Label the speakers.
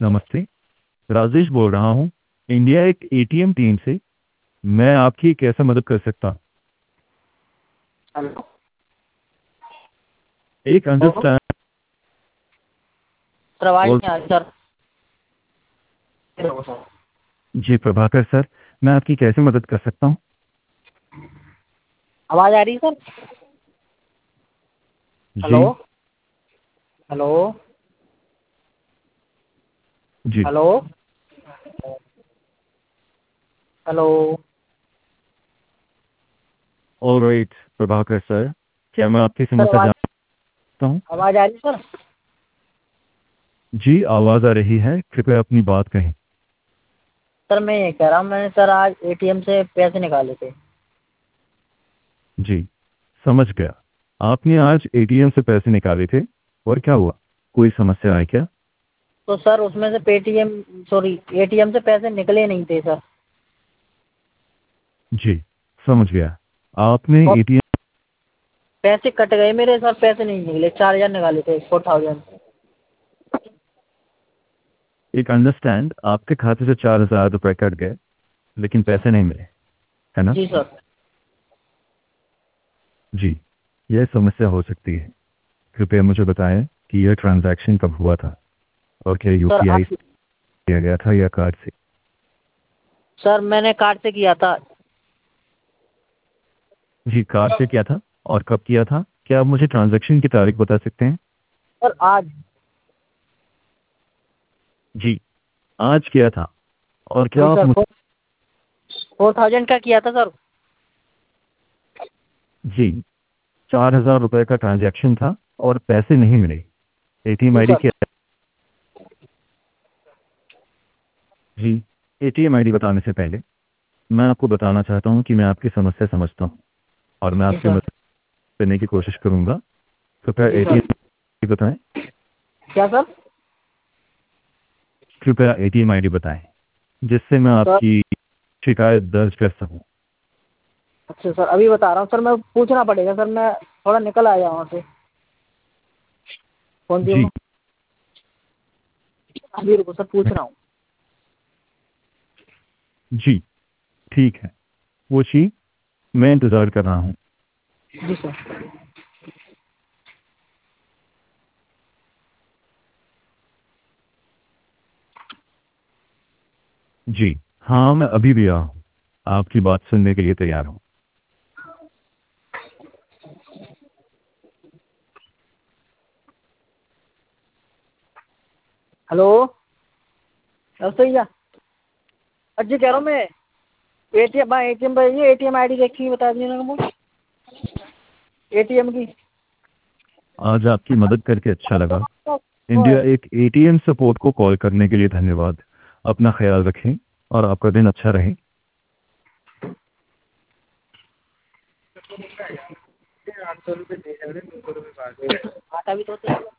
Speaker 1: नमस्ते। राजेश बोल रहा हूँ, इंडिया एक एटीएम टीम से। मैं आपकी कैसे मदद कर सकता हूँ?
Speaker 2: हेलो।
Speaker 1: एक अंडरस्टैंड
Speaker 2: सर आवाज
Speaker 1: बोल।
Speaker 2: नहीं आ रही सर। Hello sir.
Speaker 1: जी प्रभाकर सर, मैं आपकी कैसे मदद कर सकता हूँ?
Speaker 2: आवाज आ रही है सर। हेलो।
Speaker 1: जी।
Speaker 2: हेलो।
Speaker 1: जी।
Speaker 2: Hello. Hello.
Speaker 1: Alright Prabhakar sir, क्या मैं आपकी
Speaker 2: सर
Speaker 1: समस्या
Speaker 2: आवाज
Speaker 1: जान सकता हूँ?
Speaker 2: आवाज आ रही है सर।
Speaker 1: जी आवाज़ आ रही है, कृपया अपनी बात कहें।
Speaker 2: सर मैं ये कह रहा हूँ, मैंने सर आज एटीएम से पैसे निकाले थे।
Speaker 1: जी समझ गया। आपने आज एटीएम से पैसे निकाले थे और क्या हुआ? कोई समस्या आई क्या?
Speaker 2: तो सर उसमें से पेटीएम सॉरी एटीएम से पैसे निकले नहीं थे सर।
Speaker 1: जी समझ गया। आपने
Speaker 2: और
Speaker 1: एटीएम
Speaker 2: पैसे कट गए मेरे सर, पैसे नहीं निकले। 4000 निकाले थे, 4000।
Speaker 1: एक अंडरस्टैंड, आपके खाते से 4,000 रुपये कट गए लेकिन पैसे नहीं मिले, है ना?
Speaker 2: जी सर।
Speaker 1: जी, यह समस्या हो सकती है। कृपया मुझे बताएं कि यह ट्रांजैक्शन कब हुआ था और क्या
Speaker 2: सर
Speaker 1: यूपीआई से किया गया था या कार्ड से?
Speaker 2: सर मैंने कार्ड से किया था।
Speaker 1: जी कार्ड से किया था। और कब किया था? क्या आप मुझे ट्रांजैक्शन की तारीख बता सकते हैं?
Speaker 2: सर आज।
Speaker 1: जी आज किया था। और क्या
Speaker 2: जी
Speaker 1: आप
Speaker 2: सर 4000 का किया था सर।
Speaker 1: जी 4,000 रुपये का ट्रांजैक्शन था और पैसे नहीं मिले। एटीएम
Speaker 2: जी
Speaker 1: आईडी
Speaker 2: सर।
Speaker 1: क्या? जी, एटीएम आईडी बताने से पहले मैं आपको बताना चाहता हूं कि मैं आपकी समस्या समझता हूं और मैं
Speaker 2: जी
Speaker 1: आपकी
Speaker 2: सर।
Speaker 1: मदद करने की कोशिश करूंगा। कृपया
Speaker 2: जी सर।
Speaker 1: एटीएम बताएं।
Speaker 2: क्या सर?
Speaker 1: कृपया एटीएम आईडी बताएं जिससे मैं
Speaker 2: सर
Speaker 1: आपकी शिकायत दर्ज कर सकूं।
Speaker 2: अच्छा सर, अभी बता रहा हूँ सर। मैं पूछना पड़ेगा सर, मैं थोड़ा निकल आया वहाँ से। कौन सी
Speaker 1: जी।
Speaker 2: अभी रुको सर, पूछ रहा हूँ।
Speaker 1: जी ठीक है, पूछिए, मैं इंतज़ार कर रहा हूं।
Speaker 2: जी सर।
Speaker 1: जी हाँ, मैं अभी भी हूं, आपकी बात सुनने के लिए तैयार हूं।
Speaker 2: हेलो। भैया, अजी कह रहा हूँ मैं। एटीएम एटीएम पर ये एटीएम आईडी देखी बता दीजिए ना मुझे, एटीएम की।
Speaker 1: आज आपकी मदद करके अच्छा लगा। इंडिया एक एटीएम सपोर्ट को कॉल करने के लिए धन्यवाद। अपना ख्याल रखें और आपका दिन अच्छा रहे।
Speaker 2: आता भी तो